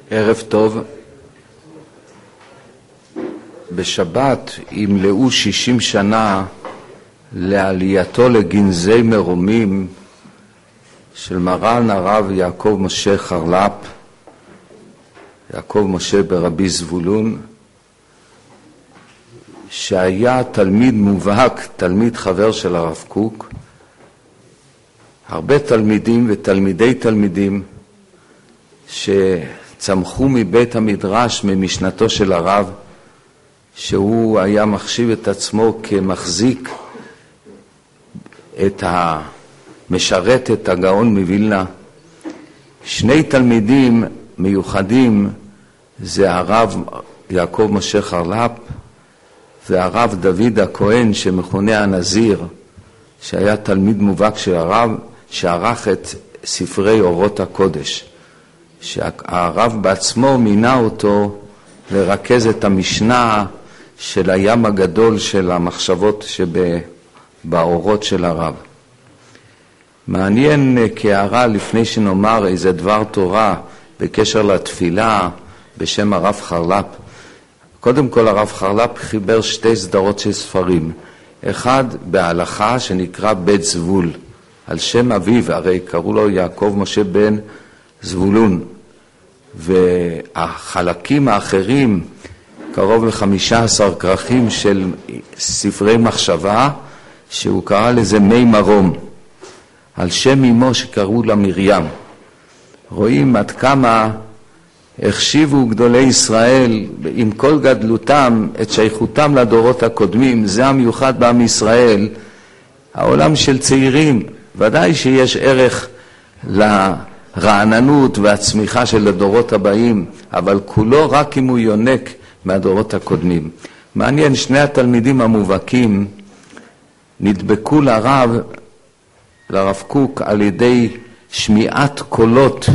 ערב טוב. בשבת ימלאו 60 שנה לעלייתו לגנזי מרומים של מרן הרב יעקב משה חרל"פ, יעקב משה ברבי זבולון, שהיה תלמיד מובהק, תלמיד חבר של הרב קוק. הרבה תלמידים ותלמידי תלמידים שצמחו מבית המדרש, ממשנתו של הרב, שהוא היה מחשיב את עצמו כמחזיק את המשרת את הגאון מווילנה. שני תלמידים מיוחדים זה הרב יעקב משה חרל"פ והרב דוד הכהן שמכונה הנזיר, שהיה תלמיד מובהק של הרב, שערך את ספרי אורות הקודש, שהרב בעצמו מינה אותו לרכז את המשנה של הים הגדול של המחשבות שבאורות של הרב. מעניין כהערה לפני שנאמר איזה דבר תורה בקשר לתפילה בשם הרב חרל"פ. קודם כל הרב חרל"פ חיבר שתי סדרות של ספרים. אחד בהלכה שנקרא בית זבול, על שם אביו, הרי קראו לו יעקב משה בן זבולון. והחלקים האחרים, קרוב ל15 כרכים של ספרי מחשבה, שהוא קרא לזה מי מרום, על שם אמו שקראו לה מרים. רואים עד כמה החשיבו גדולי ישראל עם כל גדלותם את שייכותם לדורות הקודמים. זה המיוחד בעם ישראל, העולם של צעירים. ודאי שיש ערך לרעננות והצמיחה של הדורות הבאים, אבל כולו רק אם הוא יונק מהדורות הקודמים. מעניין, שני התלמידים המובהקים נדבקו לרב קוק על ידי שמיעת קולות,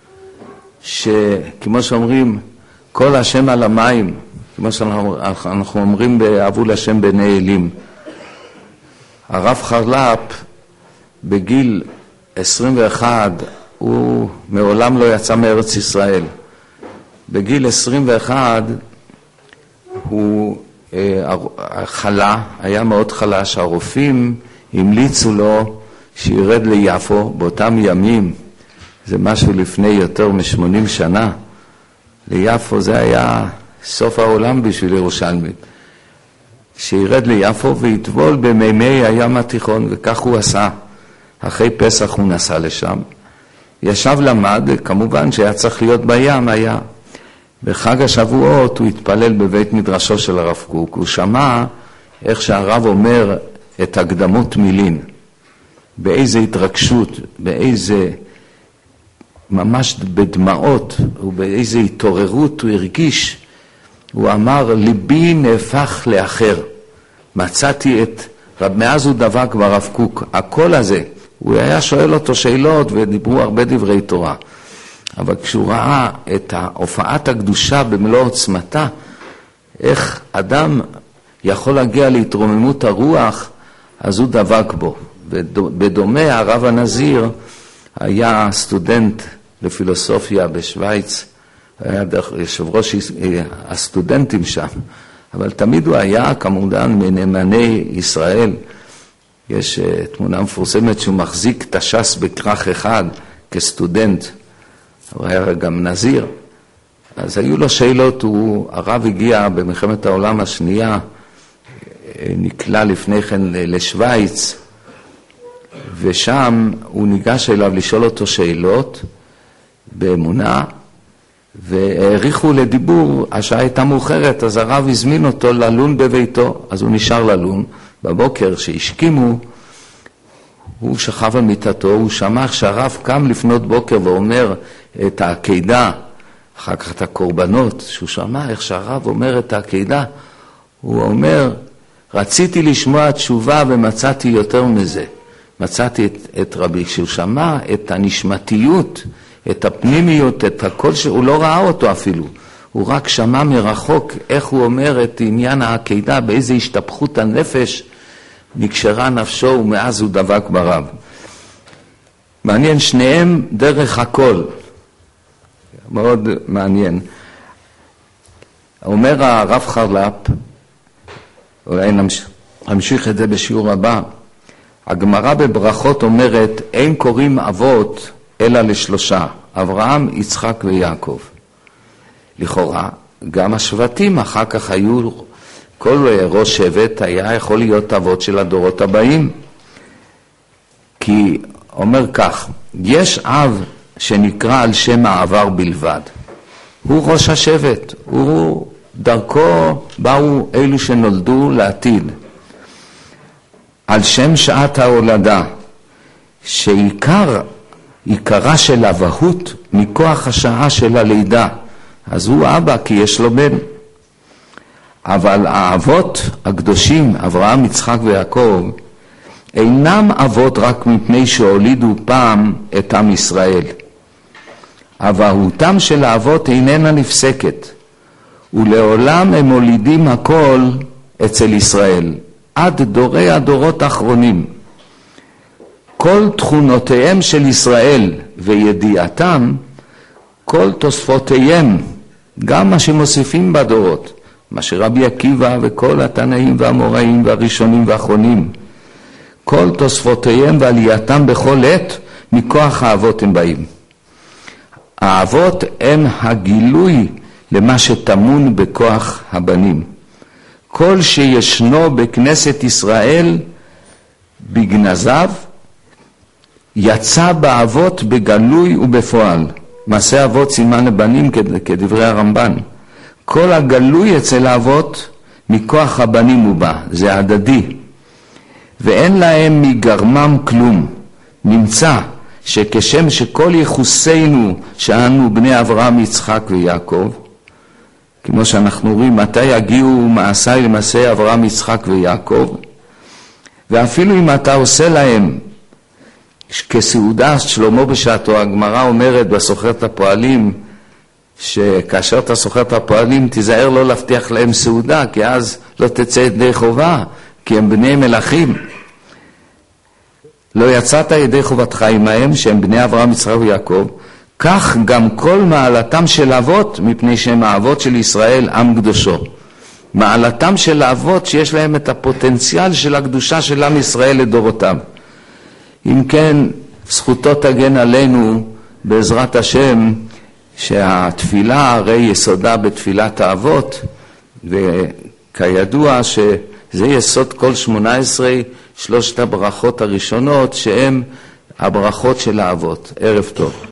שכמו שאומרים, כל השם על המים, כמו שאנחנו אומרים באבו לשם בני אלים. הרב חרל"פ בגיל 21, הוא מעולם לא יצא מארץ ישראל. בגיל 21 הוא חלה, היה מאוד חלש. הרופאים המליצו לו שירד ליפו באותם ימים, זה משהו לפני יותר מ-80 שנה. ליפו זה היה סוף העולם בשביל ירושלמים. שירד ליפו ויטבול במימי הים התיכון, וכך הוא עשה. אחרי פסח הוא נסע לשם. ישב למד, כמובן שהיה צריך להיות בים, היה. בחג השבועות הוא התפלל בבית מדרשו של הרב קוק. הוא שמע איך שהרב אומר את הקדמות מילין. באיזה התרגשות, באיזה ממש בדמעות ובאיזה התעוררות הוא הרגיש. הוא אמר, ליבי נהפך לאחר. מצאתי מאז הוא דבק ברב קוק. הקול הזה, הוא היה שואל אותו שאלות ודיברו הרבה דברי תורה. אבל כשהוא ראה את הופעת הקדושה במלוא עוצמתה, איך אדם יכול להגיע להתרוממות הרוח, אז הוא דבק בו. בדומה, הרב הנזיר היה סטודנט לפילוסופיה בשוויץ, היה יושב ראש הסטודנטים שם, אבל תמיד הוא היה כמובן מנאמני ישראל. יש תמונה מפורסמת שהוא מחזיק את הש"ס בכרך אחד כסטודנט, הוא היה גם נזיר. אז היו לו שאלות, הרב הגיע במלחמת העולם השנייה, נקלע לפני כן לשוויץ, ושם הוא ניגש אליו לשאול אותו שאלות באמונה, והעריכו לדיבור. השעה הייתה מאוחרת, אז הרב הזמין אותו ללון בביתו, אז הוא נשאר ללון. בבוקר שהשכימו, הוא שכב על מיטתו, הוא שמע שהרב קם לפנות בוקר ואומר את העקידה, אחר כך את הקורבנות. שהוא שמע איך שהרב אומר את העקידה, הוא אומר, רציתי לשמוע תשובה ומצאתי יותר מזה. מצאתי את רבי. כשהוא שמע את הנשמתיות, את הפנימיות, את הכל, שהוא לא ראה אותו אפילו. הוא רק שמע מרחוק איך הוא אומר את עניין העקידה, באיזה השתפכות הנפש נקשרה נפשו, ומאז הוא דבק ברב. מעניין, שניהם דרך הכל. מאוד מעניין. אומר הרב חרל"פ, אולי נמשיך את זה בשיעור הבא, הגמרא בברכות אומרת, אין קוראים אבות אלא לשלושה, אברהם, יצחק ויעקב. לכאורה, גם השבטים אחר כך היו, כל ראש שבט היה יכול להיות אבות של הדורות הבאים. כי אומר כך, יש אב שנקרא על שם העבר בלבד. הוא ראש השבט, הוא דרכו באו אלו שנולדו לעתיד. על שם שעת ההולדה, שעיקרה של אבהות מכוח השעה של הלידה. אז הוא אבא כי יש לו בן. אבל האבות הקדושים, אברהם, יצחק ויעקב, אינם אבות רק מפני שהולידו פעם את עם ישראל. אבהותם של האבות איננה נפסקת, ולעולם הם מולידים הכל אצל ישראל, עד דורי הדורות האחרונים. כל תכונותיהם של ישראל וידיעתם, כל תוספותיהם, גם מה שמוסיפים בדורות, מה שרבי עקיבא וכל התנאים והאמוראים והראשונים והאחרונים, כל תוספותיהם ועלייתם בכל עת, מכוח האבות הם באים. האבות הם הגילוי למה שטמון בכוח הבנים. כל שישנו בכנסת ישראל בגנזיו, יצא באבות בגלוי ובפועל. מעשה אבות סימן לבנים כדברי הרמב"ן. כל הגלוי אצל האבות מכוח הבנים הוא בא, זה הדדי. ואין להם מגרמם כלום. נמצא שכשם שכל יחוסינו שאנו בני אברהם, יצחק ויעקב, כמו שאנחנו רואים, מתי יגיעו מעשי למעשי אברהם, יצחק ויעקב, ואפילו אם אתה עושה להם כסעודה, שלמה בשעתו, הגמרא אומרת בסוחרת הפועלים, שכאשר אתה סוחר את הפועלים, תיזהר לא להבטיח להם סעודה, כי אז לא תצא ידי חובה, כי הם בני מלאכים. לא יצאת ידי חובתך עמהם, שהם בני אברהם, יצחק ויעקב, כך גם כל מעלתם של אבות, מפני שהם האבות של ישראל, עם קדושו. מעלתם של האבות שיש להם את הפוטנציאל של הקדושה של עם ישראל לדורותיו. אם כן, זכותו תגן עלינו בעזרת השם, שהתפילה הרי יסודה בתפילת האבות, וכידוע שזה יסוד כל 18 שלושת הברכות הראשונות, שהן הברכות של האבות. ערב טוב.